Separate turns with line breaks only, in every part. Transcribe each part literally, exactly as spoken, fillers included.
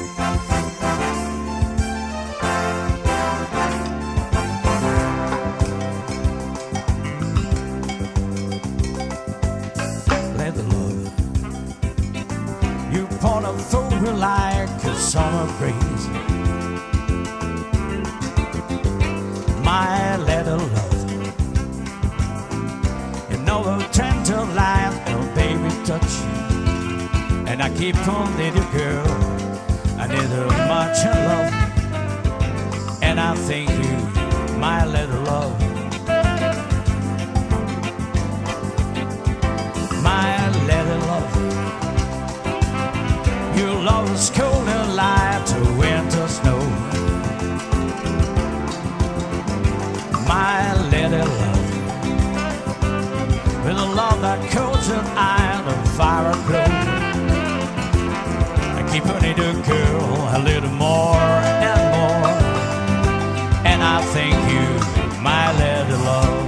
Leather love, you point a fool like a summer breeze. My leather love, you know the tender light of baby touch. And I keep on, little girl, I need her much in love. And I thank you, my little love. My little love, your love is cold and light to winter snow. My little love, with a love that coats an iron of fire glow. I keep on little girl a little more and more. And I thank you, my little love.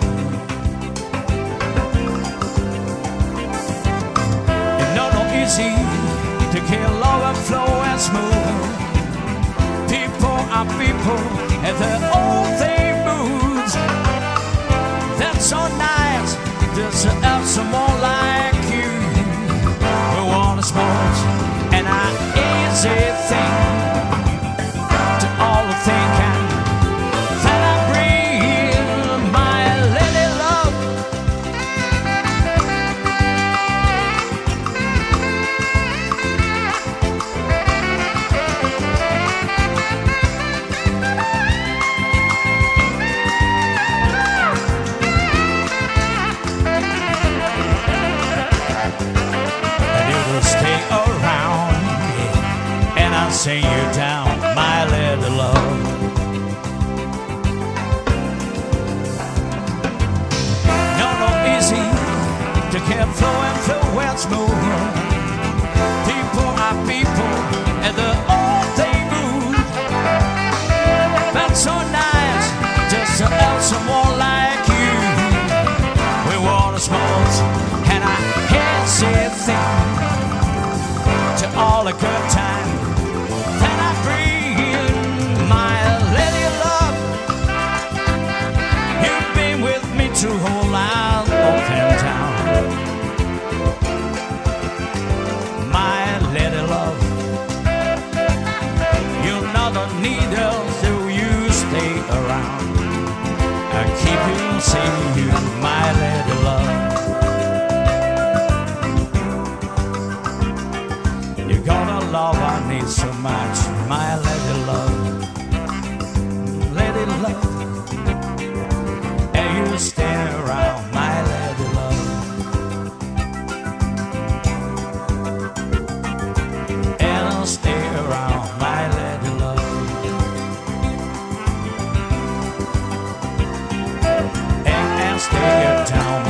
It's not no easy to kill love and flow and smooth. People are people and their own thing moves. That's so nice, just to have someone like you who wanna smoke. And I easy thing to all the thinking that I bring, my lady love. And you'll stay around, and I'll sing you down, my little love. No, no easy to keep flowing, flowing smooth. People are people, and the old they move. That's so nice, just to have someone like you. We wanna smoke, and I can't say a thing to all the good time that I bring, my lady love. You've been with me through whole life, open town. My lady love, you're not a needle, so you stay around. I keep you, seeing you, my lady love. You got a love I need so much, my lady love. Lady love, and you stay around, my lady love. And I'll stay around, my lady love. And I'll stay down,